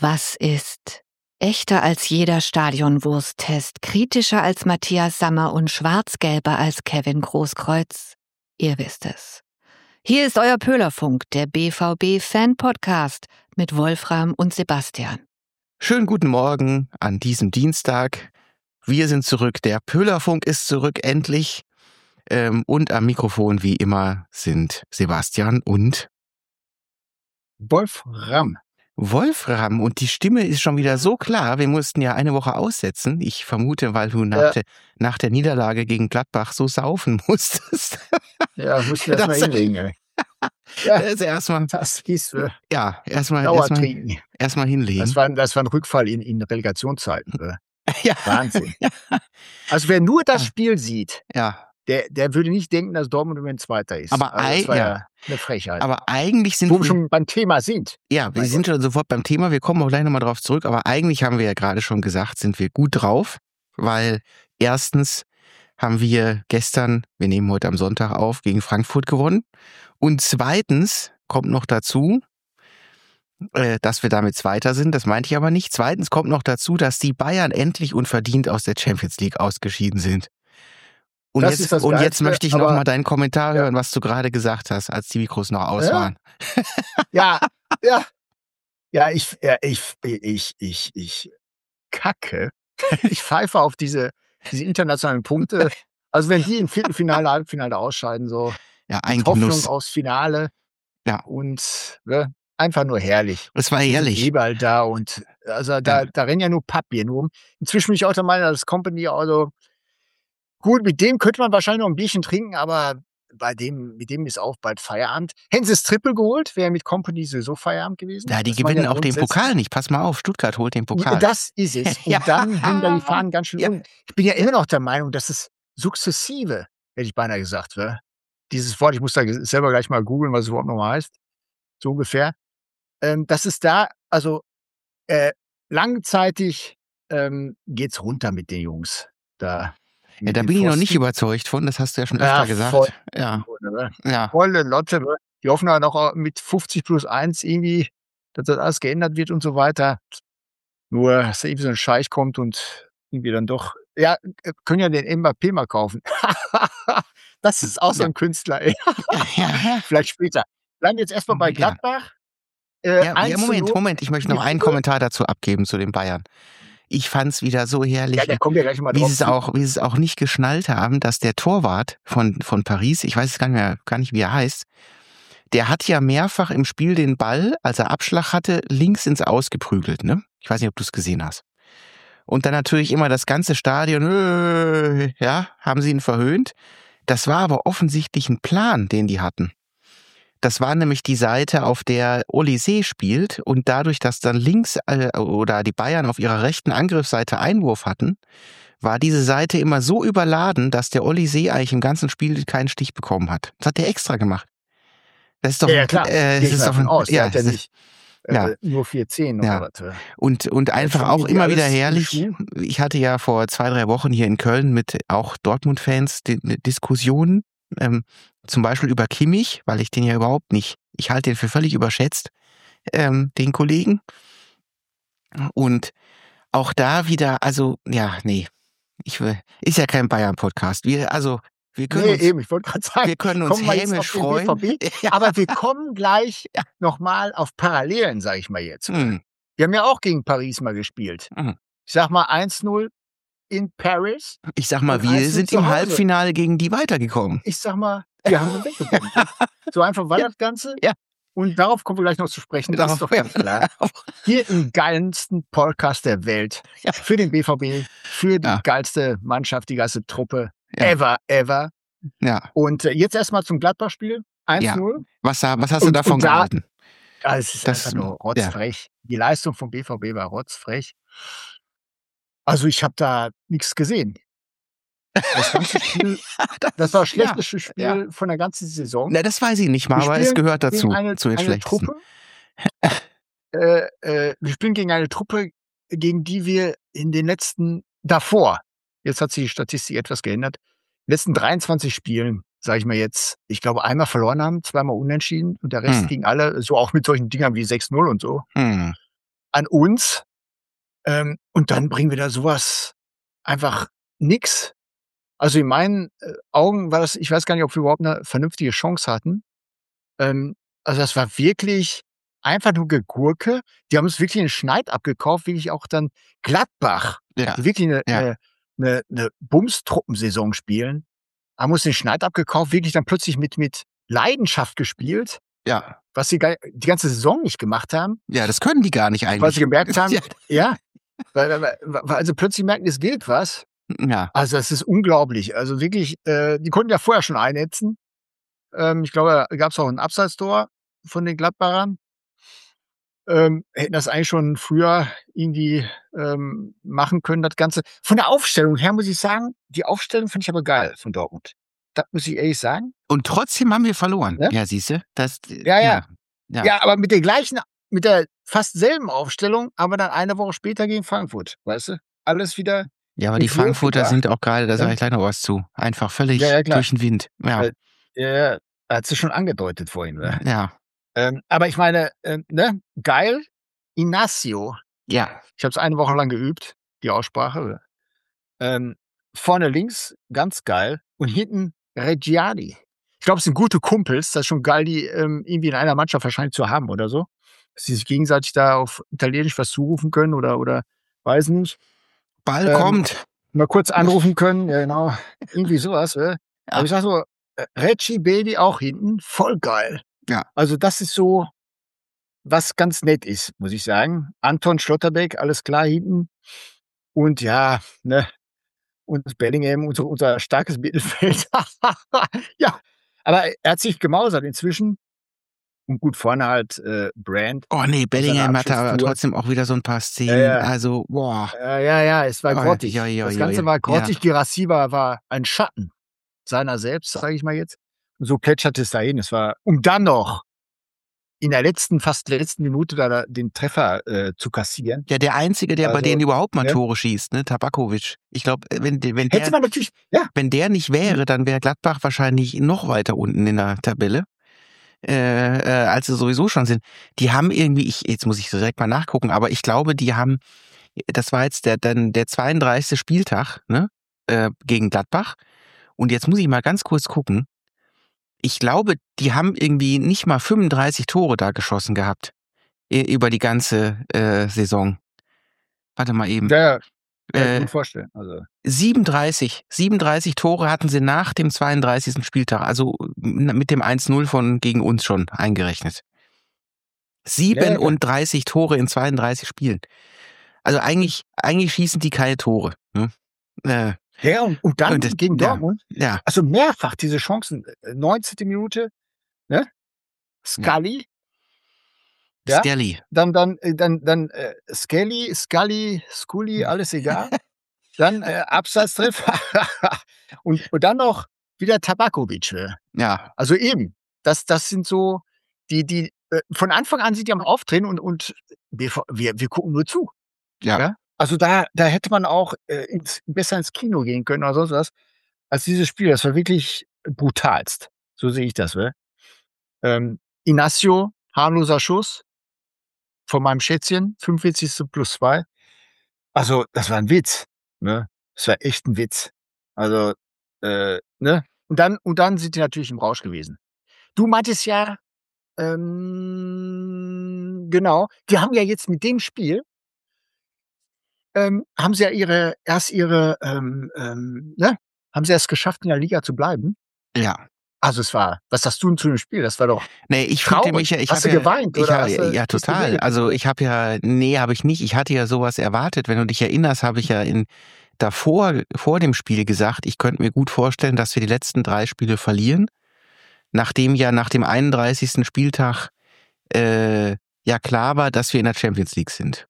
Was ist echter als jeder Stadionwursttest, kritischer als Matthias Sammer und schwarz-gelber als Kevin Großkreuz? Ihr wisst es. Hier ist euer Pöhlerfunk, der BVB-Fan-Podcast mit Wolfram und Sebastian. Schönen guten Morgen an diesem Dienstag. Wir sind zurück, der Pöhlerfunk ist zurück, endlich. Und am Mikrofon wie immer sind Sebastian und Wolfram. Wolfram, und die Stimme ist schon wieder so klar, wir mussten ja eine Woche aussetzen. Ich vermute, weil du nach der Niederlage gegen Gladbach so saufen musstest. Ja, musst du erstmal hinlegen, ey. Ja, erstmal. Das hieß erstmal trinken. Erstmal hinlegen. Das war ein Rückfall in Relegationszeiten. Ja. Wahnsinn. Also wer nur das Spiel sieht, ja, der würde nicht denken, dass Dortmund im Moment Zweiter ist. Aber das war ja eine Frechheit. Aber eigentlich sind wo wir schon beim Thema sind. Ja, wir sind schon sofort beim Thema. Wir kommen auch gleich nochmal drauf zurück. Aber eigentlich haben wir ja gerade schon gesagt, sind wir gut drauf. Weil erstens haben wir gestern, wir nehmen heute am Sonntag auf, gegen Frankfurt gewonnen. Und zweitens kommt noch dazu, dass wir damit Zweiter sind. Das meinte ich aber nicht. Zweitens kommt noch dazu, dass die Bayern endlich unverdient aus der Champions League ausgeschieden sind. Und jetzt möchte ich noch mal deinen Kommentar hören, was du gerade gesagt hast, als die Mikros noch aus waren. Ja, ich kacke. Ich pfeife auf diese internationalen Punkte. Also wenn die im Viertelfinale, Halbfinale ausscheiden, so ein Hoffnung Genuss aufs Finale. Ja. Und einfach nur herrlich. Es war herrlich. Überall da und also da rennen ja nur Papier rum. Inzwischen bin ich auch der Meinung, dass Company, also gut, mit dem könnte man wahrscheinlich noch ein Bierchen trinken, aber mit dem ist auch bald Feierabend. Hätten sie das Triple geholt, wäre mit Company sowieso Feierabend gewesen. Ja, die gewinnen auch den Pokal nicht. Pass mal auf, Stuttgart holt den Pokal. Das ist es. Und dann hängen da die Fahnen ganz schön um. Ich bin ja immer noch der Meinung, dass es sukzessive, hätte ich beinahe gesagt, dieses Wort, ich muss da selber gleich mal googeln, was es überhaupt nochmal heißt, so ungefähr, dass es da, also langzeitig geht's runter mit den Jungs. Da bin ich noch nicht überzeugt von, das hast du ja schon öfter gesagt. Volle Lotte. Die hoffen ja noch mit 50+1 irgendwie, dass das alles geändert wird und so weiter. Nur, dass da irgendwie so ein Scheich kommt und irgendwie dann doch, können ja den Mbappé mal kaufen. Das ist auch so ein Künstler, ey. Vielleicht später. Bleiben jetzt erstmal bei Gladbach. Moment, ich möchte noch einen Kommentar dazu abgeben zu den Bayern. Ich fand's wieder so herrlich, da kommen wir gleich mal drauf wie sie es auch nicht geschnallt haben, dass der Torwart von Paris, ich weiß es gar nicht, wie er heißt, der hat ja mehrfach im Spiel den Ball, als er Abschlag hatte, links ins Aus geprügelt, ne? Ich weiß nicht, ob du es gesehen hast. Und dann natürlich immer das ganze Stadion, haben sie ihn verhöhnt. Das war aber offensichtlich ein Plan, den die hatten. Das war nämlich die Seite, auf der Olysée spielt, und dadurch, dass dann links oder die Bayern auf ihrer rechten Angriffsseite Einwurf hatten, war diese Seite immer so überladen, dass der Olysée eigentlich im ganzen Spiel keinen Stich bekommen hat. Das hat der extra gemacht. Das ist doch klar. Das ist doch aus. Ja, hat nicht nur 4-10 oder was. Und einfach auch immer wieder herrlich. Ich hatte ja vor 2-3 Wochen hier in Köln mit auch Dortmund-Fans Diskussionen, zum Beispiel über Kimmich, weil ich den ja überhaupt nicht, ich halte den für völlig überschätzt, den Kollegen. Und auch da wieder, also, ist ja kein Bayern-Podcast. Wir können ich wollte gerade sagen, wir können uns hämisch freuen. Aber wir kommen gleich nochmal auf Parallelen, sage ich mal jetzt. Wir haben ja auch gegen Paris mal gespielt. Ich sag mal 1-0 in Paris. Ich sag mal, wir sind im Halbfinale gegen die weitergekommen. Ich sag mal, wir haben sie weggekommen. So einfach war das Ganze. Ja. Und darauf kommen wir gleich noch zu sprechen. Das ist doch ganz klar. Hier im geilsten Podcast der Welt. Für den BVB, für die geilste Mannschaft, die geilste Truppe. Ever. Ja. Und jetzt erstmal zum Gladbach-Spiel. 1-0. Ja. Was hast du davon gehalten? Es ist einfach nur rotzfrech. Die Leistung vom BVB war rotzfrech. Also ich habe da nichts gesehen. Das ganze Spiel, das war das schlechteste Spiel von der ganzen Saison. Na, das weiß ich nicht mal, aber es gehört dazu, zu den schlechtesten. Wir spielen gegen eine Truppe, gegen die wir in den letzten, davor, jetzt hat sich die Statistik etwas geändert, in den letzten 23 Spielen, sage ich mal jetzt, ich glaube einmal verloren haben, zweimal unentschieden und der Rest gegen alle, so auch mit solchen Dingern wie 6-0 und so. an uns. Und dann bringen wir da sowas einfach nix. Also in meinen Augen war das, ich weiß gar nicht, ob wir überhaupt eine vernünftige Chance hatten. Also das war wirklich einfach nur Gegurke. Die haben uns wirklich einen Schneid abgekauft, wirklich auch dann Gladbach, die wirklich eine Bums-Truppensaison spielen, haben uns den Schneid abgekauft, wirklich dann plötzlich mit Leidenschaft gespielt. Ja. Was sie die ganze Saison nicht gemacht haben. Ja, das können die gar nicht eigentlich. Weil sie gemerkt haben, weil also plötzlich merken, es gilt was. Ja. Also das ist unglaublich. Also wirklich, die konnten ja vorher schon einnetzen. Ich glaube, da gab es auch ein Abseitstor von den Gladbachern. Hätten das eigentlich schon früher irgendwie machen können, das Ganze. Von der Aufstellung her muss ich sagen, die Aufstellung finde ich aber geil von Dortmund. Das muss ich ehrlich sagen. Und trotzdem haben wir verloren. Ja, siehst du? Ja, aber mit der fast selben Aufstellung, aber dann eine Woche später gegen Frankfurt, weißt du? Alles wieder. Ja, aber die Frankfurter sind auch gerade, da sage ich gleich noch was zu. Einfach völlig durch den Wind. Ja, hat sie schon angedeutet vorhin. Ne? Ja. Aber ich meine, geil, Inacio. Ja. Ich habe es eine Woche lang geübt, die Aussprache. Vorne links, ganz geil. Und hinten Reggiani. Ich glaube, es sind gute Kumpels. Das ist schon geil, die irgendwie in einer Mannschaft wahrscheinlich zu haben oder so. Dass sie sich gegenseitig da auf Italienisch was zurufen können oder weiß nicht. Ball kommt. Mal kurz anrufen können, ja genau. Irgendwie sowas. Aber ich sag so, Reggie Baby auch hinten, voll geil. Ja. Also das ist so, was ganz nett ist, muss ich sagen. Anton Schlotterbeck, alles klar hinten. Und ja, und Bellingham, unser starkes Mittelfeld. Ja, aber er hat sich gemausert inzwischen. Und gut, vorne halt Brand. Oh nee, Bellingham hatte aber trotzdem auch wieder so ein paar Szenen. Also, boah. Ja, es war grottig. Das Ganze war grottig. Ja. Girassi war ein Schatten seiner selbst, sage ich mal jetzt. Und so plätscherte es dahin. Es war, um dann noch in der fast letzten Minute da den Treffer zu kassieren. Ja, der Einzige, der bei denen überhaupt mal Tore schießt, ne, Tabakovic. Ich glaube, wenn der nicht wäre, dann wäre Gladbach wahrscheinlich noch weiter unten in der Tabelle. Als sie sowieso schon sind. Die haben irgendwie, jetzt muss ich so direkt mal nachgucken, aber ich glaube, das war jetzt der 32. Spieltag, ne, gegen Gladbach. Und jetzt muss ich mal ganz kurz gucken. Ich glaube, die haben irgendwie nicht mal 35 Tore da geschossen gehabt. Über die ganze Saison. Warte mal eben. Ja, kann ich mir vorstellen. Also. 37 Tore hatten sie nach dem 32. Spieltag, also mit dem 1-0 gegen uns schon eingerechnet. 37 Tore in 32 Spielen. Also eigentlich schießen die keine Tore. Ne? Ja, und dann gegen Dortmund. Ja. Also mehrfach diese Chancen. 19. Minute, ne? Scully. Ja. Skelly. Dann Scully, alles egal. Dann Abseitstreffer. und dann noch wieder Tabakovic. Ja. Also eben. Das sind so, die von Anfang an sind die am Auftreten und wir gucken nur zu. Ja. Also da hätte man auch besser ins Kino gehen können oder sonst was, als dieses Spiel. Das war wirklich brutalst. So sehe ich das. Inacio, harmloser Schuss von meinem Schätzchen, 45+2. Also das war ein Witz. Ne? Das war echt ein Witz. Also, ne? Und dann sind die natürlich im Rausch gewesen. Du meintest ja, genau, die haben ja jetzt mit dem Spiel haben sie ja haben sie es geschafft, in der Liga zu bleiben? Ja. Also was sagst du denn zu dem Spiel? Das war doch ich fühlte mich ja, hast du geweint? Ja, total. Also habe ich nicht. Ich hatte ja sowas erwartet. Wenn du dich erinnerst, habe ich ja vor dem Spiel gesagt, ich könnte mir gut vorstellen, dass wir die letzten 3 Spiele verlieren. Nachdem ja nach dem 31. Spieltag klar war, dass wir in der Champions League sind.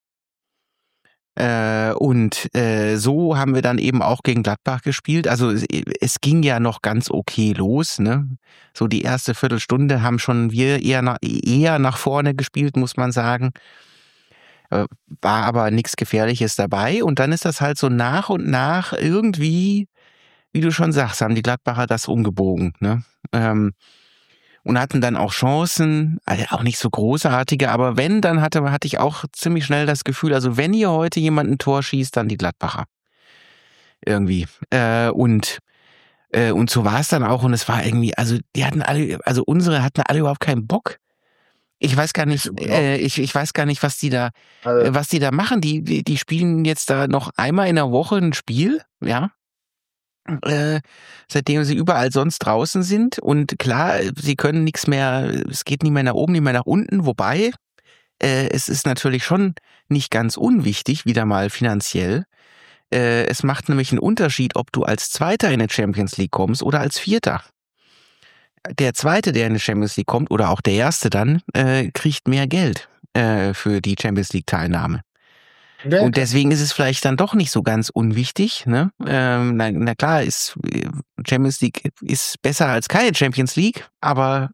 Und so haben wir dann eben auch gegen Gladbach gespielt. Also es ging ja noch ganz okay los, ne? So die erste Viertelstunde haben schon wir eher nach vorne gespielt, muss man sagen. War aber nichts Gefährliches dabei. Und dann ist das halt so nach und nach irgendwie, wie du schon sagst, haben die Gladbacher das umgebogen, ne? und hatten dann auch Chancen, also auch nicht so großartige, aber wenn, dann hatte ich auch ziemlich schnell das Gefühl, also wenn hier heute jemand ein Tor schießt, dann die Gladbacher. Irgendwie. Und so war es dann auch und es war irgendwie, also unsere hatten alle überhaupt keinen Bock. Ich weiß gar nicht, ich weiß gar nicht, was die da machen. Die spielen jetzt da noch einmal in der Woche ein Spiel, ja. Seitdem sie überall sonst draußen sind und klar, sie können nichts mehr, es geht nicht mehr nach oben, nicht mehr nach unten, wobei es ist natürlich schon nicht ganz unwichtig, wieder mal finanziell. Es macht nämlich einen Unterschied, ob du als Zweiter in die Champions League kommst oder als Vierter. Der Zweite, der in die Champions League kommt oder auch der Erste dann, kriegt mehr Geld für die Champions League Teilnahme. Und deswegen ist es vielleicht dann doch nicht so ganz unwichtig. Ne? Na klar, Champions League ist besser als keine Champions League, aber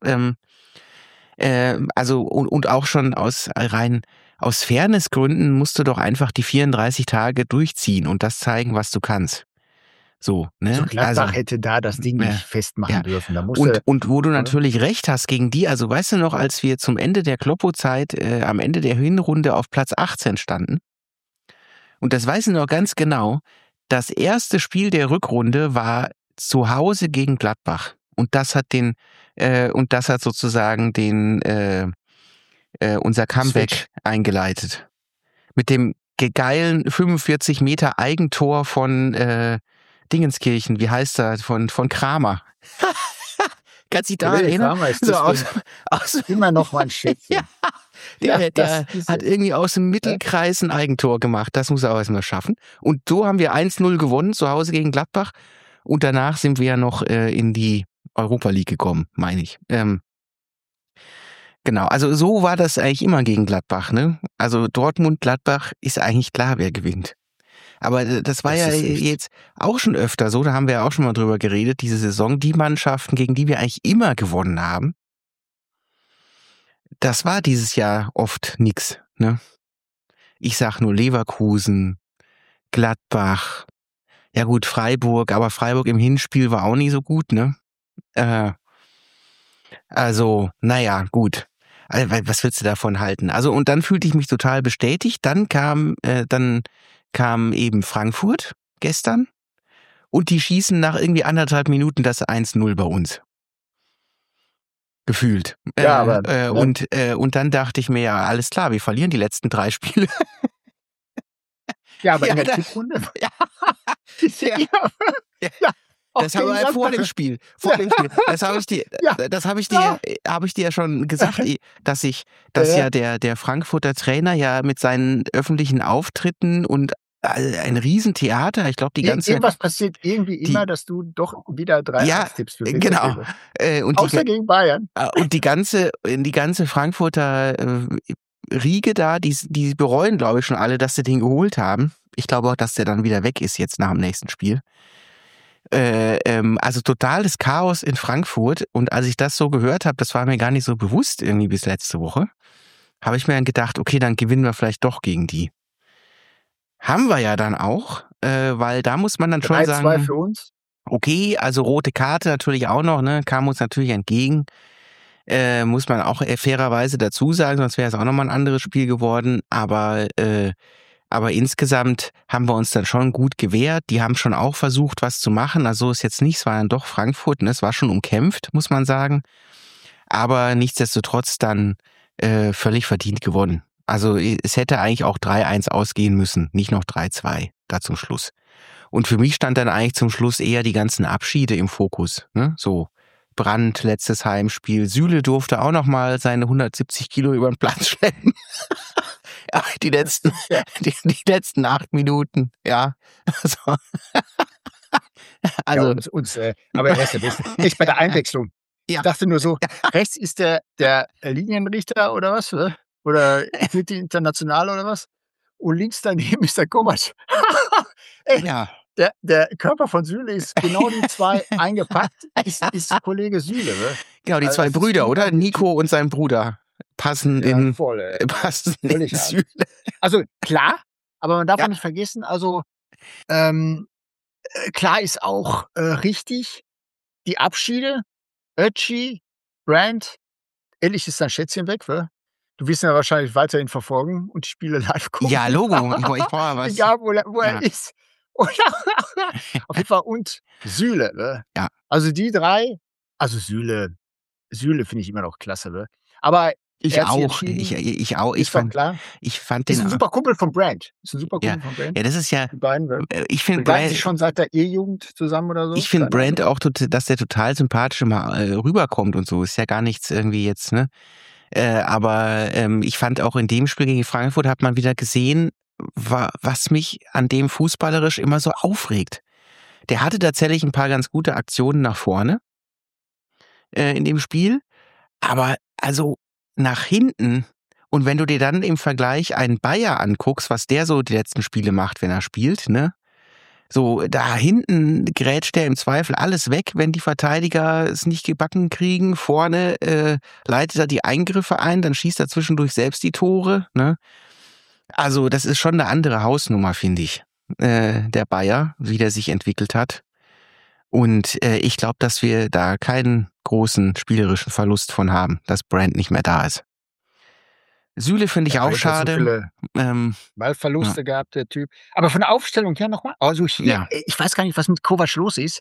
und auch schon aus Fairnessgründen musst du doch einfach die 34 Tage durchziehen und das zeigen, was du kannst. So, ne? So Gladbach hätte da das Ding nicht festmachen dürfen. Da und wo du natürlich recht hast gegen die, also weißt du noch, als wir zum Ende der Kloppo-Zeit am Ende der Hinrunde auf Platz 18 standen, und das weiß ich noch ganz genau, das erste Spiel der Rückrunde war zu Hause gegen Gladbach. Und das hat sozusagen unser Comeback eingeleitet. Mit dem geilen 45 Meter Eigentor von Dingenskirchen, wie heißt er, von Kramer. Kannst du dich daran erinnern? Immer noch mal ein Schätzchen. Der hat irgendwie aus dem Mittelkreis ein Eigentor gemacht. Das muss er auch erstmal schaffen. Und so haben wir 1-0 gewonnen, zu Hause gegen Gladbach. Und danach sind wir ja noch in die Europa League gekommen, meine ich. Genau, also so war das eigentlich immer gegen Gladbach. Ne? Also Dortmund-Gladbach ist eigentlich klar, wer gewinnt. Aber das war jetzt auch schon öfter so, da haben wir ja auch schon mal drüber geredet, diese Saison, die Mannschaften, gegen die wir eigentlich immer gewonnen haben, das war dieses Jahr oft nix. Ne? Ich sag nur Leverkusen, Gladbach, ja gut, Freiburg, aber Freiburg im Hinspiel war auch nicht so gut, ne? Also, naja, gut. Also, was willst du davon halten? Also, und dann fühlte ich mich total bestätigt. Dann kam eben Frankfurt gestern und die schießen nach irgendwie 1,5 Minuten das 1-0 bei uns. Gefühlt. Ja, aber und dann dachte ich mir, ja, alles klar, wir verlieren die letzten 3 Spiele. Ja, aber in der Rückrunde. Ja. Das haben wir vor dem Spiel. Das habe ich dir ja schon gesagt, dass ja der Frankfurter Trainer ja mit seinen öffentlichen Auftritten und ein Riesentheater, ich glaube, die ganze irgendwas passiert irgendwie immer, dass du doch wieder 3 Tipps für mich genau. Außer gegen Bayern. Und die ganze Frankfurter Riege da, die bereuen, glaube ich, schon alle, dass sie den geholt haben. Ich glaube auch, dass der dann wieder weg ist jetzt nach dem nächsten Spiel. Also totales Chaos in Frankfurt. Und als ich das so gehört habe, das war mir gar nicht so bewusst irgendwie bis letzte Woche, habe ich mir dann gedacht, okay, dann gewinnen wir vielleicht doch gegen die. Haben wir ja dann auch, weil da muss man dann schon sagen, 3-2 für uns. Okay, also rote Karte natürlich auch noch, ne, kam uns natürlich entgegen. Muss man auch fairerweise dazu sagen, sonst wäre es auch nochmal ein anderes Spiel geworden. Aber insgesamt haben wir uns dann schon gut gewehrt. Die haben schon auch versucht, was zu machen. Also ist jetzt nicht, es war dann doch Frankfurt, ne? Es war schon umkämpft, muss man sagen. Aber nichtsdestotrotz dann völlig verdient gewonnen. Also es hätte eigentlich auch 3-1 ausgehen müssen, nicht noch 3-2 da zum Schluss. Und für mich stand dann eigentlich zum Schluss eher die ganzen Abschiede im Fokus. Ne? So Brandt, letztes Heimspiel. Süle durfte auch nochmal seine 170 Kilo über den Platz schleppen. die letzten 8 Minuten, ja. Also. Ja, aber er ist der Beste. Echt bei der Einwechslung. Ja. Ich dachte nur so, rechts ist der Linienrichter oder was? Oder mit die International oder was? Und links daneben ist der Kovac. Ja. Der Körper von Süle ist genau die 2 eingepackt, ist Kollege Süle. Ne? Genau, die 2 Brüder, oder? Nico und sein Bruder passen in Süle. Also klar, aber man darf auch nicht vergessen, also klar ist auch richtig, die Abschiede, Ötzi, Brandt, endlich ist dein Schätzchen weg, wa? Du wirst ihn ja wahrscheinlich weiterhin verfolgen und die Spiele live gucken. Ja, Logo. Ich brauche was. Egal, wo er ist. Auf jeden Fall. Und Süle, ne? Ja. Also die 3, also Süle finde ich immer noch klasse, ne? Aber Ich er hat sich auch. entschieden, Ich auch. ist doch klar. Ich fand Ist den. ein super Kumpel von Brandt. Ja, das ist ja. Die beiden, ne? Ich finde Begleiten Brandt. sich schon seit der E-Jugend zusammen oder so? Ich finde Keine Brandt Ahnung. auch, dass der total sympathisch immer rüberkommt und so. Ist ja gar nichts irgendwie jetzt, ne? Aber ich fand auch in dem Spiel gegen Frankfurt hat man wieder gesehen, was mich an dem fußballerisch immer so aufregt. Der hatte tatsächlich ein paar ganz gute Aktionen nach vorne in dem Spiel, aber also nach hinten und wenn du dir dann im Vergleich einen Bayer anguckst, was der so die letzten Spiele macht, wenn er spielt, ne? So, da hinten grätscht der im Zweifel alles weg, wenn die Verteidiger es nicht gebacken kriegen. Vorne leitet er die Eingriffe ein, dann schießt er zwischendurch selbst die Tore. Ne? Also das ist schon eine andere Hausnummer, finde ich, der Bayer, wie der sich entwickelt hat. Und ich glaube, dass wir da keinen großen spielerischen Verlust von haben, dass Brandt nicht mehr da ist. Süle finde ich auch schade. So viele Ballverluste gehabt, der Typ. Aber von der Aufstellung her nochmal. Also ich weiß gar nicht, was mit Kovac los ist.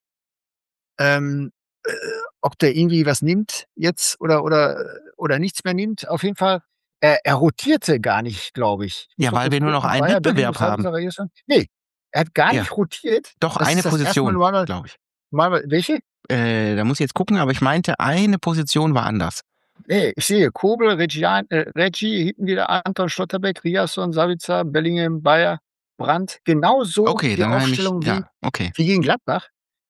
Ob der irgendwie was nimmt jetzt oder nichts mehr nimmt. Auf jeden Fall, er rotierte gar nicht, glaube ich. Ja, weil wir nur noch einen Wettbewerb haben. Nee, er hat gar nicht rotiert. Doch, das eine Position, glaube ich. Welche? Da muss ich jetzt gucken, aber ich meinte, eine Position war anders. Nee, ich sehe Kobel, Reggie, hinten wieder Anton Schlotterbeck, Riasson, Savitzer, Bellingham, Bayer, Brandt. Genauso die Aufstellung wie gegen Gladbach.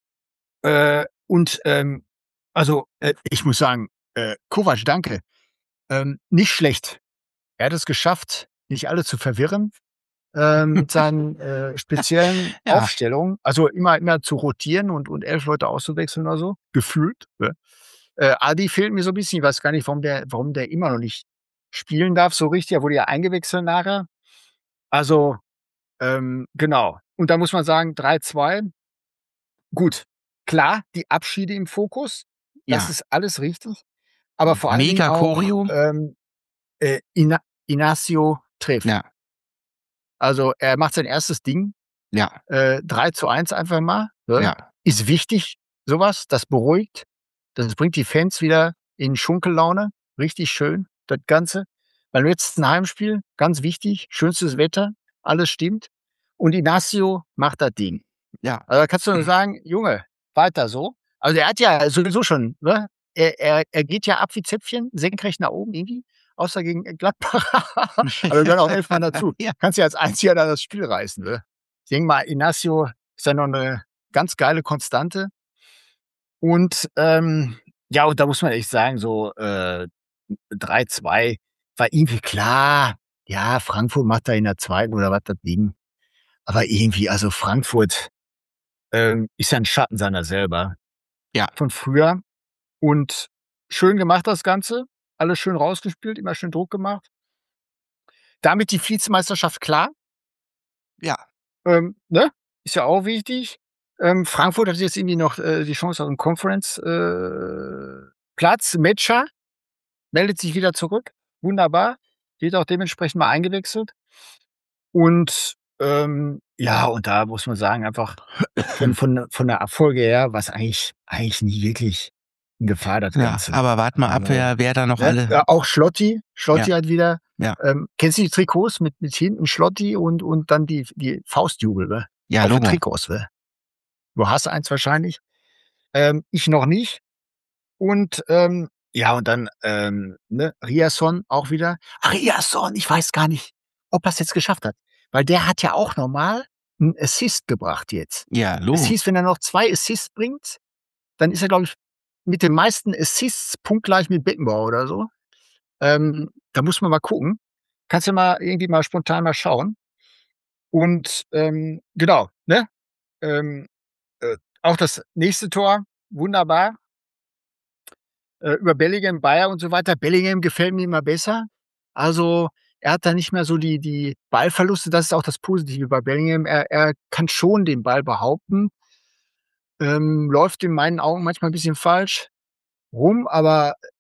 Ich muss sagen, Kovac, danke. Nicht schlecht. Er hat es geschafft, nicht alle zu verwirren mit seinen speziellen Aufstellungen. Also immer zu rotieren und 11 Leute auszuwechseln oder so. Gefühlt. Ne? Adi fehlt mir so ein bisschen. Ich weiß gar nicht, warum der immer noch nicht spielen darf so richtig. Er wurde ja eingewechselt nachher. Also, genau. Und da muss man sagen, 3-2. Gut, klar, die Abschiede im Fokus. Das ist alles richtig. Aber vor allem Mega auch Choreo. Inacio trifft. Ja. Also er macht sein erstes Ding. Ja. 3-1 einfach mal. Ne? Ja. Ist wichtig, sowas. Das beruhigt. Das bringt die Fans wieder in Schunkellaune. Richtig schön, das Ganze. Beim letzten Heimspiel, ganz wichtig, schönstes Wetter, alles stimmt. Und Inacio macht das Ding. Ja. Also da kannst du nur sagen, Junge, weiter so. Also er hat ja sowieso schon, ne? Er geht ja ab wie Zäpfchen, senkrecht nach oben irgendwie, außer gegen Gladbach. Aber wir gehören auch 11 Mann dazu. Ja. Kannst ja als Einziger da das Spiel reißen. Ne? Ich denke mal, Inacio ist ja noch eine ganz geile Konstante. Und und da muss man echt sagen, so 3-2 war irgendwie klar. Ja, Frankfurt macht da in der zweiten oder was das Ding. Aber irgendwie, also Frankfurt ist ja ein Schatten seiner selber. Ja. Von früher. Und schön gemacht das Ganze. Alles schön rausgespielt, immer schön Druck gemacht. Damit die Vizemeisterschaft klar. Ja. Ne? Ist ja auch wichtig. Frankfurt hat jetzt irgendwie noch die Chance auf einen Conference Platz. Metscher meldet sich wieder zurück. Wunderbar. Wird auch dementsprechend mal eingewechselt. Und und da muss man sagen, einfach von der Abfolge her, was eigentlich nie wirklich in Gefahr, das Ganze. Aber warte mal ab, wer da noch alle. Ja, auch Schlotti. Schlotti hat wieder. Ja. Kennst du die Trikots mit hinten Schlotti und dann die Faustjubel, ne? Ja, auf den Logo. Trikots, ne? Du hast eins wahrscheinlich. Ich noch nicht. Und und dann Riasson auch wieder. Ach, Riasson, ich weiß gar nicht, ob er es jetzt geschafft hat. Weil der hat ja auch nochmal einen Assist gebracht jetzt. Ja, Logo. Es hieß, wenn er noch 2 Assists bringt, dann ist er, glaube ich, mit den meisten Assists punktgleich mit Beckenbauer oder so. Da muss man mal gucken. Kannst du mal irgendwie mal spontan mal schauen. Und genau, ne? Auch das nächste Tor, wunderbar. Über Bellingham, Bayer und so weiter. Bellingham gefällt mir immer besser. Also er hat da nicht mehr so die Ballverluste. Das ist auch das Positive bei Bellingham. Er kann schon den Ball behaupten. Läuft in meinen Augen manchmal ein bisschen falsch rum, aber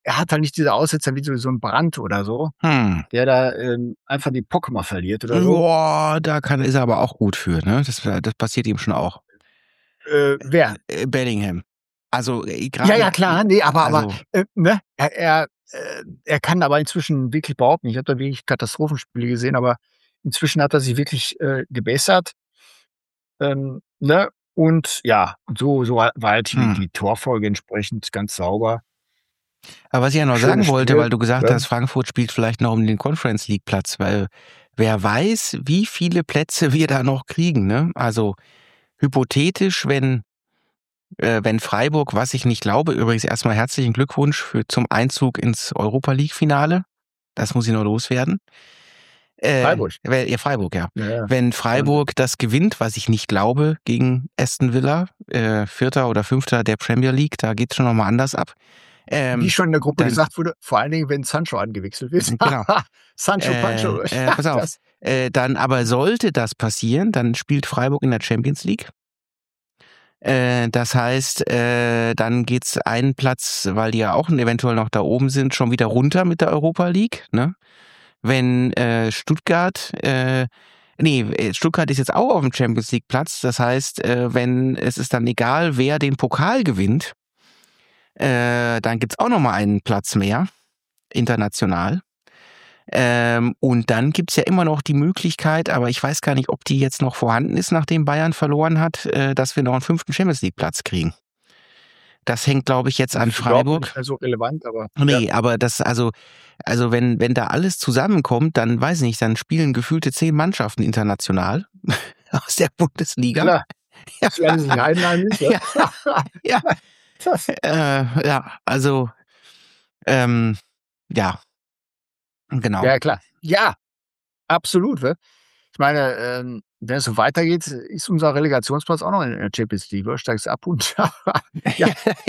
er hat halt nicht diese Aussetzer wie so ein Brand oder so, der da einfach die Pocken mal verliert oder so. Boah, ist er aber auch gut für, ne? Das passiert ihm schon auch. Wer? Bellingham. Also gerade. Ja, klar, nee, aber ne? Er kann aber inzwischen wirklich behaupten, ich habe da wirklich Katastrophenspiele gesehen, aber inzwischen hat er sich wirklich gebessert. Ne? Und ja, so war halt die Torfolge entsprechend ganz sauber. Aber was ich ja noch Schönes sagen wollte, Spiel, weil du gesagt ja. hast, Frankfurt spielt vielleicht noch um den Conference League Platz, weil wer weiß, wie viele Plätze wir da noch kriegen, ne? Also hypothetisch, wenn Freiburg, was ich nicht glaube, übrigens erstmal herzlichen Glückwunsch zum Einzug ins Europa League Finale. Das muss ich noch loswerden. Freiburg. Freiburg, ja. Ja. Wenn Freiburg das gewinnt, was ich nicht glaube, gegen Aston Villa, Vierter oder Fünfter der Premier League, da geht's schon nochmal anders ab. Wie schon in der Gruppe gesagt wurde, vor allen Dingen, wenn Sancho angewechselt wird. Genau. Sancho Pancho. Pass auf. Dann aber sollte das passieren, dann spielt Freiburg in der Champions League. Das heißt, dann geht's einen Platz, weil die ja auch eventuell noch da oben sind, schon wieder runter mit der Europa League, ne? Wenn Stuttgart ist jetzt auch auf dem Champions League Platz, das heißt, es ist dann egal, wer den Pokal gewinnt, dann gibt's auch nochmal einen Platz mehr, international. Und dann gibt's ja immer noch die Möglichkeit, aber ich weiß gar nicht, ob die jetzt noch vorhanden ist, nachdem Bayern verloren hat, dass wir noch einen 5. Champions League Platz kriegen. Das hängt, glaube ich, jetzt an Freiburg. Nicht mehr so relevant, aber. Nee, ja. Aber das, also wenn da alles zusammenkommt, dann weiß ich nicht, dann spielen gefühlte 10 Mannschaften international aus der Bundesliga. Klar. Ja. Solange sich Heidenheim ist, ja. Ja, also, ja. Genau. Ja, klar. Ja, absolut. Ne? Ich meine, wenn es so weitergeht, ist unser Relegationsplatz auch noch in der Champions League. Du steigst ab und ja.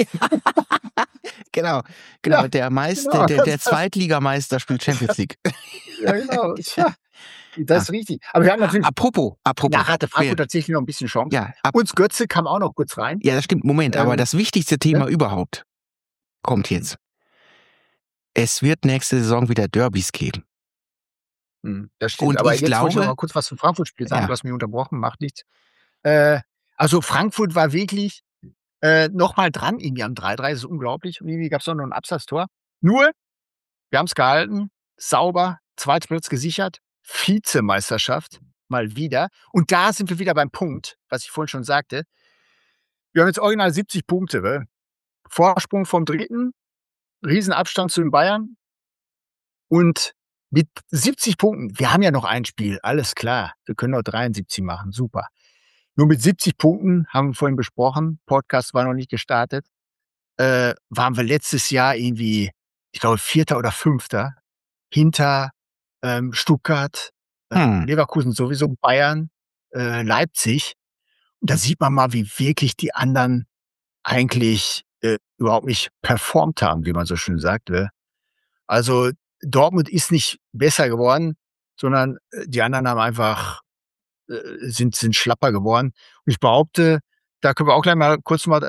Genau. Ja, der Zweitligameister spielt Champions League. Ja, genau. Tja, das ist richtig. Aber wir haben natürlich. Apropos. Da hatte Frankfurt tatsächlich noch ein bisschen Chance. Ja, uns Götze kam auch noch kurz rein. Ja, das stimmt. Moment, aber das wichtigste Thema überhaupt kommt jetzt. Es wird nächste Saison wieder Derbys geben. Das stimmt. Und aber ich jetzt glaube, wollte ich noch mal kurz was zum Frankfurt-Spiel sagen. Du hast mich unterbrochen, macht nichts. Also Frankfurt war wirklich nochmal dran, irgendwie am 3-3, das ist unglaublich. Und irgendwie gab es auch noch ein Absatztor. Nur, wir haben es gehalten, sauber, zweiter Platz gesichert, Vizemeisterschaft, mal wieder. Und da sind wir wieder beim Punkt, was ich vorhin schon sagte. Wir haben jetzt original 70 Punkte. Vorsprung vom dritten, Riesenabstand zu den Bayern. Und mit 70 Punkten, wir haben ja noch ein Spiel, alles klar. Wir können noch 73 machen, super. Nur mit 70 Punkten, haben wir vorhin besprochen, Podcast war noch nicht gestartet, waren wir letztes Jahr irgendwie, ich glaube, 4. oder 5. hinter Stuttgart, Leverkusen sowieso, Bayern, Leipzig. Und da sieht man mal, wie wirklich die anderen eigentlich überhaupt nicht performt haben, wie man so schön sagt. Also Dortmund ist nicht besser geworden, sondern die anderen haben einfach sind schlapper geworden. Und ich behaupte, da können wir auch gleich mal kurz noch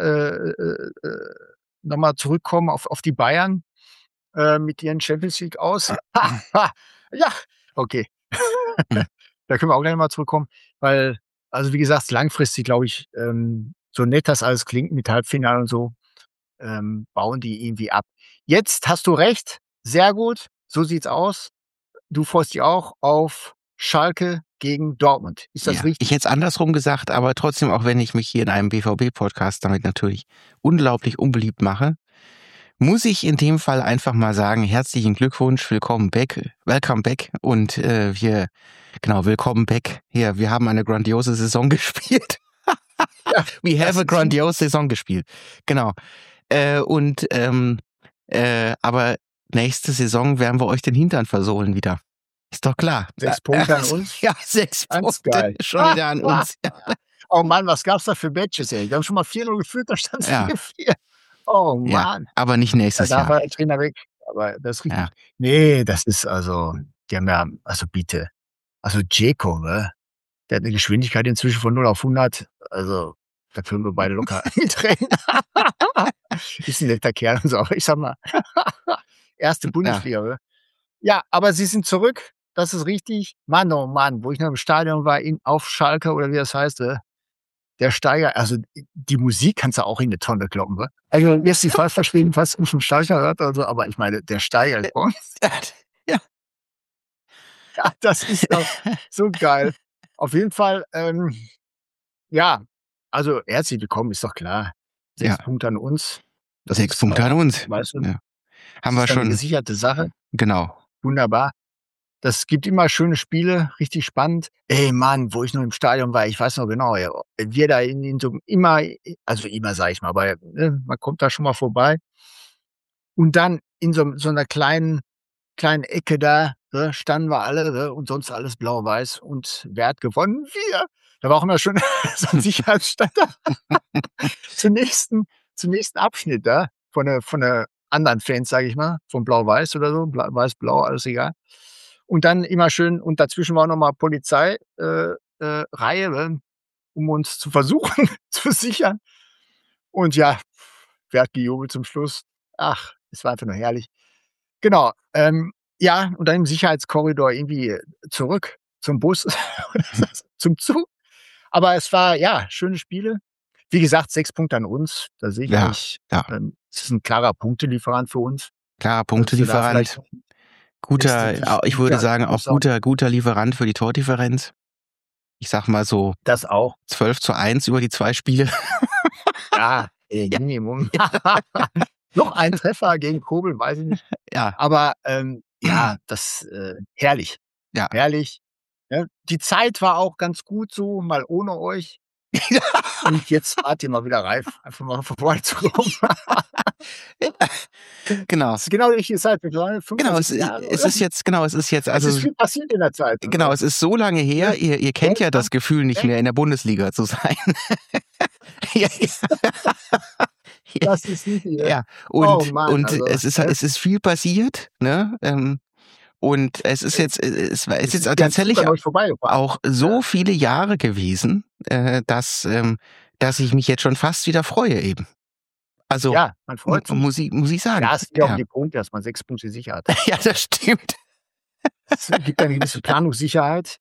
mal zurückkommen auf die Bayern mit ihren Champions League aus. Ja, okay. Da können wir auch gleich mal zurückkommen, weil, also wie gesagt, langfristig glaube ich, so nett das alles klingt mit Halbfinale und so, bauen die irgendwie ab. Jetzt hast du recht, sehr gut, so sieht's aus. Du freust dich auch auf Schalke gegen Dortmund. Ist das richtig? Ich hätte es andersrum gesagt, aber trotzdem, auch wenn ich mich hier in einem BVB-Podcast damit natürlich unglaublich unbeliebt mache, muss ich in dem Fall einfach mal sagen, herzlichen Glückwunsch, welcome back und willkommen back. Hier, wir haben eine grandiose Saison gespielt. We have a grandiose Saison gespielt. Genau. Aber nächste Saison werden wir euch den Hintern versohlen wieder. Ist doch klar. 6 Punkte an uns? Ja, 6 Punkte geil. schon wieder an uns. Oh Mann, was gab's da für Matches, ey? Wir haben schon mal 4-0 geführt, dann stand es 4-4. Oh Mann. Ja, aber nicht nächstes Jahr. Da war der Trainer weg. Aber das ist richtig. Ja. Nee, das ist also, die haben ja, also bitte. Also Dzeko, ne? Der hat eine Geschwindigkeit inzwischen von 0 auf 100. Also, da können wir beide locker mitreden. Ist ein netter Kerl und so, aber ich sag mal, erste Bundesliga, oder? Ja, aber sie sind zurück, das ist richtig. Mann, oh Mann, wo ich noch im Stadion war, auf Schalke oder wie das heißt, der Steiger, also die Musik kannst du auch in 'ne Tonne kloppen, wa? Also, jetzt die falsch verstehen, was im Steiger hört oder so, aber ich meine, der Steiger, Ja. ja, das ist doch so geil. Auf jeden Fall, ja, also herzlich willkommen, ist doch klar. 6 Ja. Punkte an uns. Das 6 ist Punkte an uns. weißt du, Ja. das Haben wir ist dann 'ne schon. gesicherte Sache. Genau. Wunderbar. Das gibt immer schöne Spiele, richtig spannend. Ey, Mann, wo ich noch im Stadion war, ich weiß noch genau, ja, wir da in so immer also immer, sage ich mal, aber, ne, man kommt da schon mal vorbei. Und dann in so 'ner kleinen Ecke da, ne, standen wir alle, ne, und sonst alles blau-weiß. Und wer hat gewonnen? Wir. Da war auch immer schon so 'n Sicherheitsstand da. Zum nächsten Abschnitt da von der anderen Fans, sage ich mal, von Blau-Weiß oder so, Weiß-Blau, alles egal. Und dann immer schön und dazwischen war auch noch mal Polizei Reihe, ne, um uns zu versuchen zu sichern. Und ja, wer hat gejubelt zum Schluss? Ach, es war einfach nur herrlich. Genau, ja, und dann im Sicherheitskorridor irgendwie zurück zum Bus, zum Zug. Aber es war, ja, schöne Spiele. Wie gesagt, 6 Punkte an uns. Da sehe ich Ja, eigentlich, ja. es ist 'n klarer Punktelieferant für uns. Klarer Dass wir da vielleicht Punktelieferant. Guter, ich würde sagen, auch guter Lieferant für die Tordifferenz. Ich sage mal so Das auch. 12:1 über die 2 Spiele. Ja, Minimum. Noch ein Treffer gegen Koblenz, weiß ich nicht. Ja. Aber, ja, das, herrlich. Ja. Herrlich. Ne? Die Zeit war auch ganz gut so, mal ohne euch. Und jetzt wart ihr mal wieder reif, einfach mal vorbeizukommen. Genau. Das ist genau die richtige Zeit. Genau, es ist jetzt, also. Es ist viel passiert in der Zeit. Genau, es ist so lange her, ihr kennt ja das Gefühl nicht mehr, in der Bundesliga zu sein. Ja. Das ist nicht hier. Ja, Oh Mann, also, es ist viel passiert, ne? Und es ist jetzt, es ist jetzt tatsächlich auch so viele Jahre gewesen, dass ich mich jetzt schon fast wieder freue eben. Also, ja, man freut sich. muss ich sagen. Ja, es geht ja um die Punkte, dass man 6 Punkte sicher hat. Ja, das stimmt. Es gibt eine gewisse Planungssicherheit.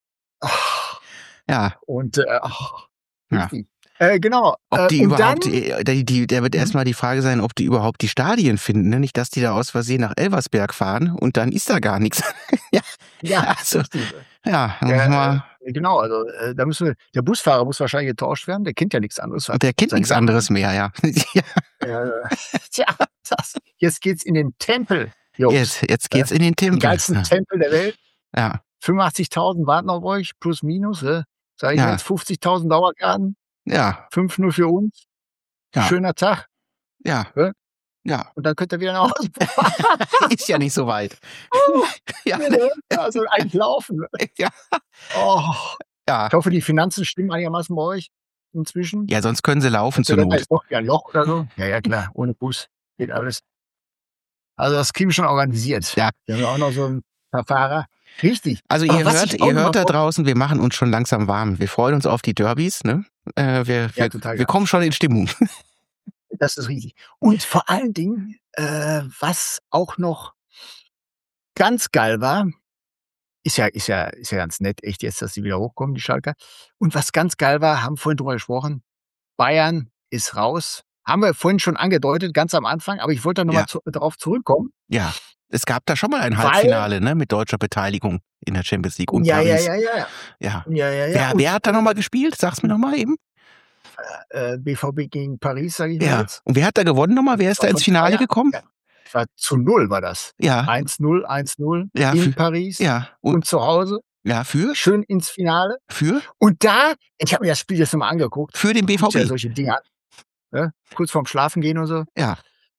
Ja. Und, ja. Genau. Ob die überhaupt, da wird erstmal die Frage sein, ob die überhaupt die Stadien finden, ne? Nicht, dass die da aus Versehen nach Elversberg fahren und dann ist da gar nichts. Ja, also, richtig. Ja, genau, also, da der Busfahrer muss wahrscheinlich getauscht werden, der kennt ja nichts anderes. Der kennt nichts anderes mehr, ja. Tja, jetzt geht's in den Tempel, Jungs. Jetzt geht's in den Tempel. Den geilsten Tempel der Welt. Ja. 85.000 warten auf euch, plus minus, sage ich jetzt 50.000 Dauerkarten. Ja. 5-0 für uns. Ja. Schöner Tag. Ja. Ja. Und dann könnt ihr wieder nach Hause. Ist ja nicht so weit. Ja. Also eigentlich laufen. Ja. Oh. Ja. Ich hoffe, die Finanzen stimmen einigermaßen bei euch inzwischen. Ja, sonst können sie laufen zur Not. Ja, ein Loch oder so. Ja, klar. Ohne Bus geht alles. Also das kriegen wir schon organisiert. Ja. Wir haben ja auch noch so ein paar Fahrer. Richtig. Also ihr hört da draußen, wir machen uns schon langsam warm. Wir freuen uns auf die Derbys, ne? Wir kommen schon in Stimmung. Das ist richtig. Und vor allen Dingen, was auch noch ganz geil war, ist ja ganz nett, echt jetzt, dass sie wieder hochkommen, die Schalker. Und was ganz geil war, haben vorhin drüber gesprochen, Bayern ist raus. Haben wir vorhin schon angedeutet, ganz am Anfang, aber ich wollte da nochmal darauf zurückkommen. Ja. Es gab da schon mal ein Halbfinale, ne, mit deutscher Beteiligung in der Champions League und Paris. Ja. Wer hat da nochmal gespielt? Sag's mir nochmal eben. BVB gegen Paris, sage ich mal jetzt. Und wer hat da gewonnen nochmal? Wer ist da ins Finale gekommen? Ja. 0 war das. Ja. 1-0 in Paris. Ja. Und zu Hause. Ja, für? Schön ins Finale. Für? Und da, ich habe mir das Spiel jetzt nochmal angeguckt. Für den BVB. Ja, solche Dinge. Ne? Kurz vorm Schlafen gehen und so. Ja.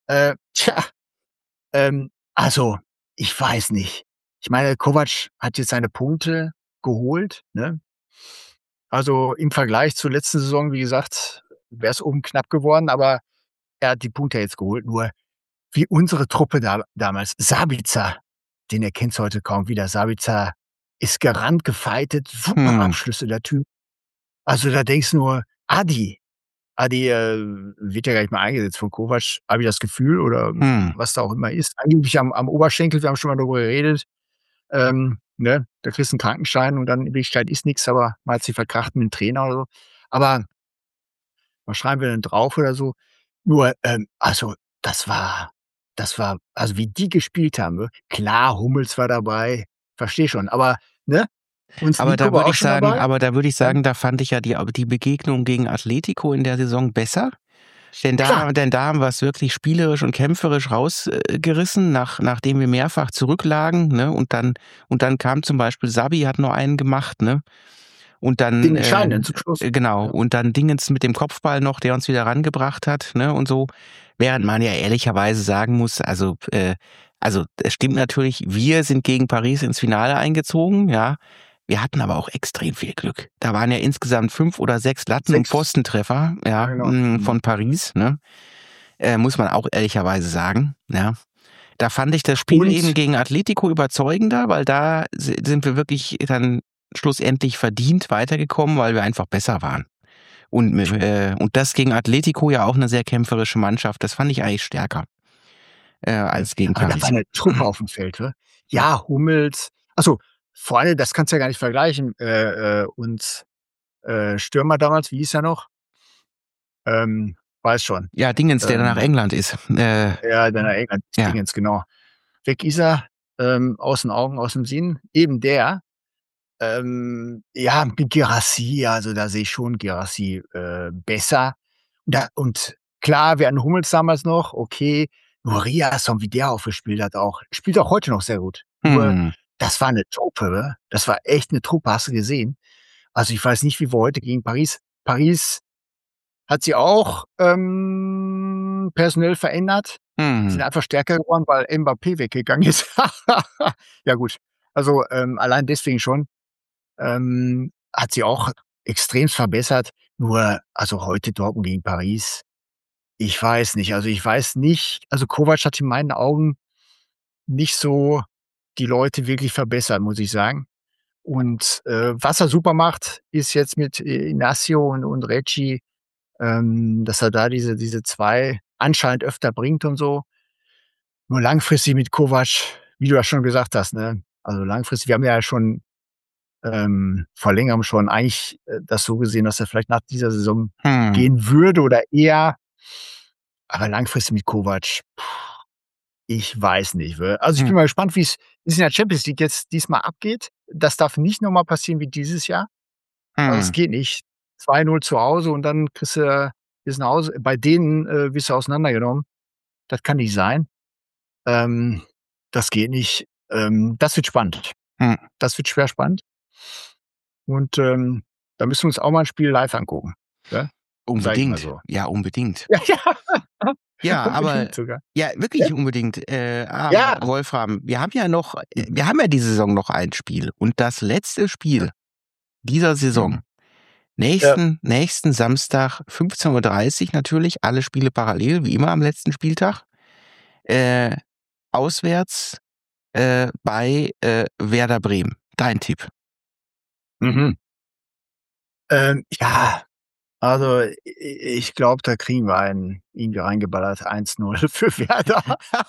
Also, ich weiß nicht. Ich meine, Kovac hat jetzt seine Punkte geholt, ne? Also, im Vergleich zur letzten Saison, wie gesagt, wäre es oben knapp geworden, aber er hat die Punkte jetzt geholt. Nur wie unsere Truppe damals, Sabitzer, den erkennst du heute kaum wieder. Sabitzer ist gerannt, gefeitet, super Abschlüsse, der Typ. Also, da denkst du nur, Adi, die wird ja gar nicht mehr eingesetzt von Kovac, habe ich das Gefühl, oder was da auch immer ist. Angeblich am Oberschenkel, wir haben schon mal darüber geredet. Ne, da kriegst du einen Krankenschein und dann in Wirklichkeit ist nichts, aber man hat sich verkracht mit dem Trainer oder so. Aber was schreiben wir denn drauf oder so? Nur, also das war also wie die gespielt haben, ne? Klar, Hummels war dabei, verstehe schon, aber, ne? Und Aber Nico da war würde auch ich schon sagen, dabei. Ja, da fand ich ja die Begegnung gegen Atletico in der Saison besser. Denn klar, da haben wir es wirklich spielerisch und kämpferisch rausgerissen, nachdem wir mehrfach zurücklagen, ne? Und dann kam zum Beispiel Sabi, hat noch einen gemacht, ne? Und dann, den entscheidenden zum Schluss. genau, Ja. und dann Dingens mit dem Kopfball noch, der uns wieder rangebracht hat, ne? Und so. Während man ja ehrlicherweise sagen muss, also es stimmt natürlich, wir sind gegen Paris ins Finale eingezogen, ja. Wir hatten aber auch extrem viel Glück. Da waren ja insgesamt 5 oder 6 Latten- und 6, Pfostentreffer, ja, ja, genau. von Paris, ne? Muss man auch ehrlicherweise sagen, ja. Da fand ich das Spiel eben Und gegen Atletico überzeugender, weil da sind wir wirklich dann schlussendlich verdient weitergekommen, weil wir einfach besser waren. Und das gegen Atletico ja auch eine sehr kämpferische Mannschaft. Das fand ich eigentlich stärker als gegen aber da war Paris. eine Truppe auf dem Feld, ne? Ja, Hummels, also vor allem, das kannst du ja gar nicht vergleichen, und Stürmer damals, wie hieß er noch? Weiß schon. Ja, Dingens, der dann nach Ähm, England ist. ja, der England Ja. Dingens, genau. Weg ist er, aus den Augen, aus dem Sinn. Eben der. Ja, mit Guirassy, also da sehe ich schon Guirassy, besser. Und klar, wir hatten Hummels damals noch, okay. Nur Riasson, wie der aufgespielt hat auch. Spielt auch heute noch sehr gut. Nur, Hm. das war 'ne Truppe, ne? Das war echt 'ne Truppe, hast du gesehen? Also, ich weiß nicht, wie wir heute gegen Paris hat sie auch, personell verändert. Sind Hm. einfach stärker geworden, weil Mbappé weggegangen ist. Ja gut, also, allein deswegen schon. Hat sie auch extremst verbessert. Nur, also heute Dortmund gegen Paris, ich weiß nicht. Also, ich weiß nicht, also Kovac hat in meinen Augen nicht so die Leute wirklich verbessert, muss ich sagen. Und, was er super macht, ist jetzt mit Inacio und Recchi, dass er da diese 2 anscheinend öfter bringt und so. Nur langfristig mit Kovac, wie du ja schon gesagt hast, ne? Also, langfristig, wir haben ja schon vor Längerem schon eigentlich, das so gesehen, dass er vielleicht nach dieser Saison Hm. gehen würde oder eher, aber langfristig mit Kovac, ich weiß nicht, also, ich Hm. bin mal gespannt, wie's in der Champions League jetzt diesmal abgeht. Das darf nicht noch mal passieren wie dieses Jahr. Also, es Hm. geht nicht. 2:0 zu Hause und dann gehst nach Hause. Bei denen, wirst du auseinandergenommen. Das kann nicht sein. Ähm, Das geht nicht. Das wird spannend. Hm. Das wird schwer spannend. Und, da müssen wir uns auch mal 'n Spiel live angucken, ne? Sage ich mal Unbedingt. so. Ja, unbedingt. Ja, ja, Ja, aber unbedingt sogar. ja, Ja, wirklich unbedingt. ja. Wolfram, Mhm. wir haben ja diese Saison noch ein Spiel. Und das letzte Ja. Spiel dieser Saison, Mhm. Ja. nächsten Samstag, 15:30 Uhr natürlich, alle Spiele parallel, wie immer am letzten Spieltag. Äh, Auswärts bei Werder Bremen. Dein Tipp. Mhm. Ja, also, ich glaube, da kriegen wir einen irgendwie reingeballert, 1:0 für Werder.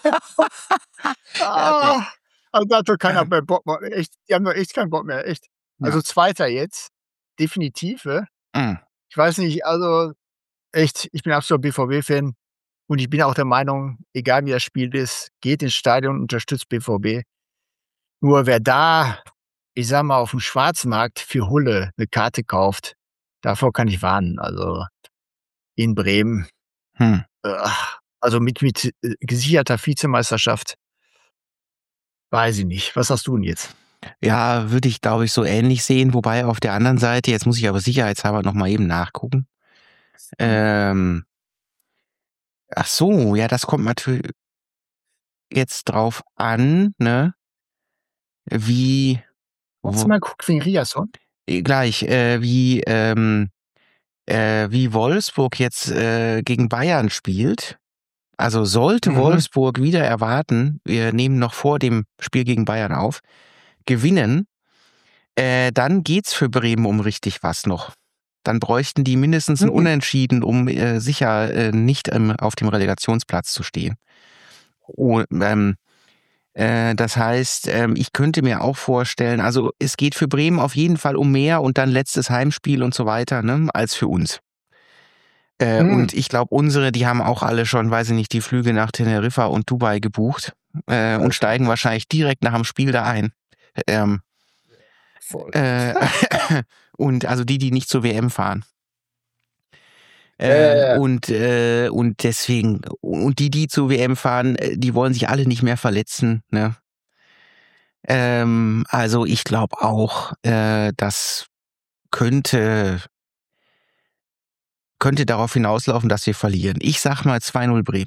Ja, okay. Ah, also, da hat doch keiner mehr Bock mehr, echt. Die haben doch echt keinen Bock mehr, echt. Ja. Also, Zweiter jetzt, definitiv, ne? Mhm. Ich weiß nicht, also, echt, ich bin absoluter BVB-Fan und ich bin auch der Meinung, egal wie das Spiel ist, geht ins Stadion, unterstützt BVB. Nur wer da, ich sage mal, aufm Schwarzmarkt für Hulle 'ne Karte kauft, davor kann ich warnen. Also, in Bremen, Hm. also, mit gesicherter Vizemeisterschaft, weiß ich nicht. Was sagst du 'n jetzt? Ja, würde ich, glaube ich, so ähnlich sehen. Wobei auf der anderen Seite, jetzt muss ich aber sicherheitshalber noch mal eben nachgucken. Mhm. Ähm, ach so, ja, das kommt natürlich jetzt drauf an, ne, wie Hast du wo mal geguckt wegen Riasson? gleich, wie Wolfsburg jetzt, gegen Bayern spielt. Also, sollte Mhm. Wolfsburg wieder erwarten, wir nehmen noch vor dem Spiel gegen Bayern auf, gewinnen, dann geht's für Bremen um richtig was noch. Dann bräuchten die mindestens ein Unentschieden, um sicher nicht auf dem Relegationsplatz zu stehen. Das heißt, ich könnte mir auch vorstellen, also es geht für Bremen auf jeden Fall um mehr und dann letztes Heimspiel und so weiter, ne, als für uns. Und ich glaube, die haben auch alle schon, weiß ich nicht, die Flüge nach Teneriffa und Dubai gebucht und steigen wahrscheinlich direkt nach dem Spiel da ein. Und also die nicht zur WM fahren. Und deswegen, und die zur WM fahren, die wollen sich alle nicht mehr verletzen, ne? Also ich glaube auch, das könnte darauf hinauslaufen, dass wir verlieren. Ich sag mal 2-0 Bremen.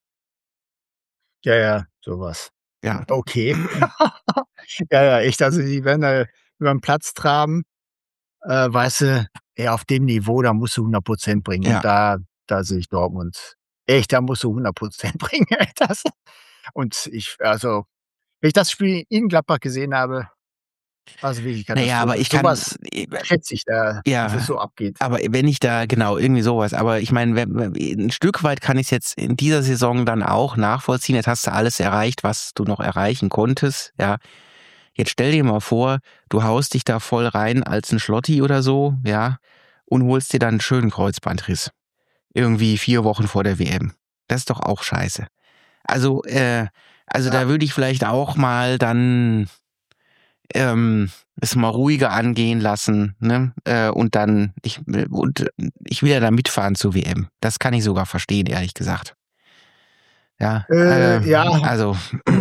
Ja, sowas. Ja. Okay. Ja, echt, also die werden da über den Platz traben, weißt du, auf dem Niveau, da musst du 100% bringen. Ja. Und da sehe ich Dortmund. Echt, da musst du 100% bringen. Und wenn ich das Spiel in Gladbach gesehen habe, also wirklich Katastrophe. Naja, aber ich kann, sowas schätze ich da, dass es so abgeht. Aber wenn ich da, genau, irgendwie sowas, aber ich meine, ein Stück weit kann ich es jetzt in dieser Saison dann auch nachvollziehen. Jetzt hast du alles erreicht, was du noch erreichen konntest, ja. Jetzt stell dir mal vor, du haust dich da voll rein als ein Schlotti oder so, ja, und holst dir dann einen schönen Kreuzbandriss. Irgendwie 4 Wochen vor der WM. Das ist doch auch scheiße. Also da würde ich vielleicht auch mal dann es mal ruhiger angehen lassen, ne? Und ich will ja da mitfahren zur WM. Das kann ich sogar verstehen, ehrlich gesagt. Ja. Also.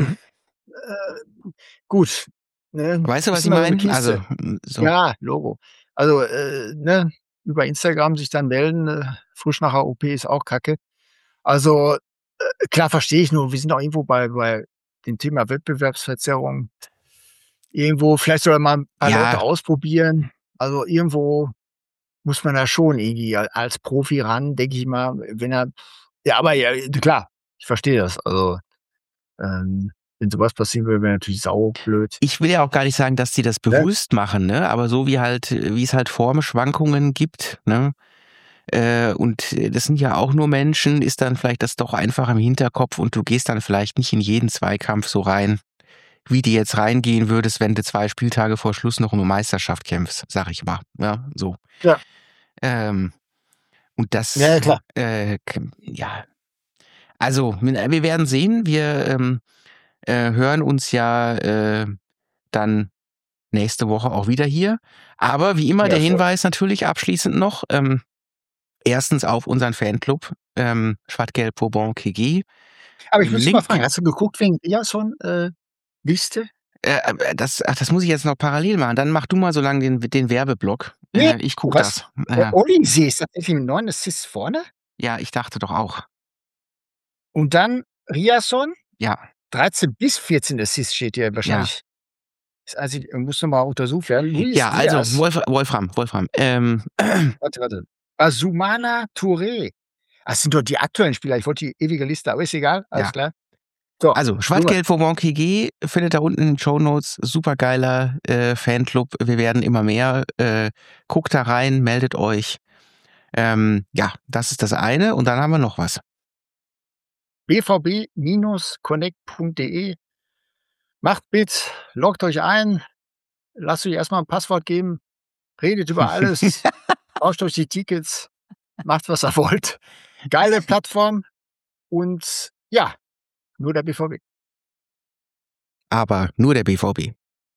Gut. Ne? Weißt du, was ich meine? Also, so. Ja, Logo. Also, ne, über Instagram sich dann melden, frisch nach der OP ist auch Kacke. Also, klar verstehe ich, nur wir sind auch irgendwo bei dem Thema Wettbewerbsverzerrung. Irgendwo vielleicht soll mal ein paar Leute ausprobieren. Also irgendwo muss man da schon irgendwie als Profi ran, denke ich mal, aber klar, ich verstehe das. Also, wenn sowas passieren würde, wäre natürlich saublöd. Ich will ja auch gar nicht sagen, dass die das bewusst machen, ne? Aber so wie es halt Formschwankungen gibt, ne? Und das sind ja auch nur Menschen, ist dann vielleicht das doch einfach im Hinterkopf und du gehst dann vielleicht nicht in jeden Zweikampf so rein, wie du jetzt reingehen würdest, wenn du 2 Spieltage vor Schluss noch um eine Meisterschaft kämpfst, sag ich mal. Ja, so. Ja. Und das, ja, klar. Ja. Also, wir werden sehen. Wir hören uns ja dann nächste Woche auch wieder hier. Aber wie immer der Hinweis natürlich abschließend noch, erstens auf unseren Fanclub, Schwarz-Gelb Vauban KG. Aber ich muss dich mal fragen, hast du geguckt wegen Riasson Liste? Das muss ich jetzt noch parallel machen. Dann mach du mal so lange den Werbeblock. Nee, ich guck das. Olise ist tatsächlich mit 9 Assists vorne. Ja, ich dachte doch auch. Und dann Riasson. Ja. 13 bis 14 Assists steht hier wahrscheinlich. Ja. Also muss nochmal untersucht werden. Ja, also Wolfram. Warte. Azumana Touré. Das sind doch die aktuellen Spieler. Ich wollte die ewige Liste, aber ist egal. Alles klar. So, also, Schwarz-Gelb Vauban KG findet da unten in den Shownotes. Supergeiler Fanclub. Wir werden immer mehr. Guckt da rein, meldet euch. Ja, das ist das eine. Und dann haben wir noch was. bvb-connect.de. Macht mit, loggt euch ein, lasst euch erstmal ein Passwort geben, redet über alles, tauscht euch die Tickets, macht, was ihr wollt. Geile Plattform und ja, nur der BVB. Aber nur der BVB.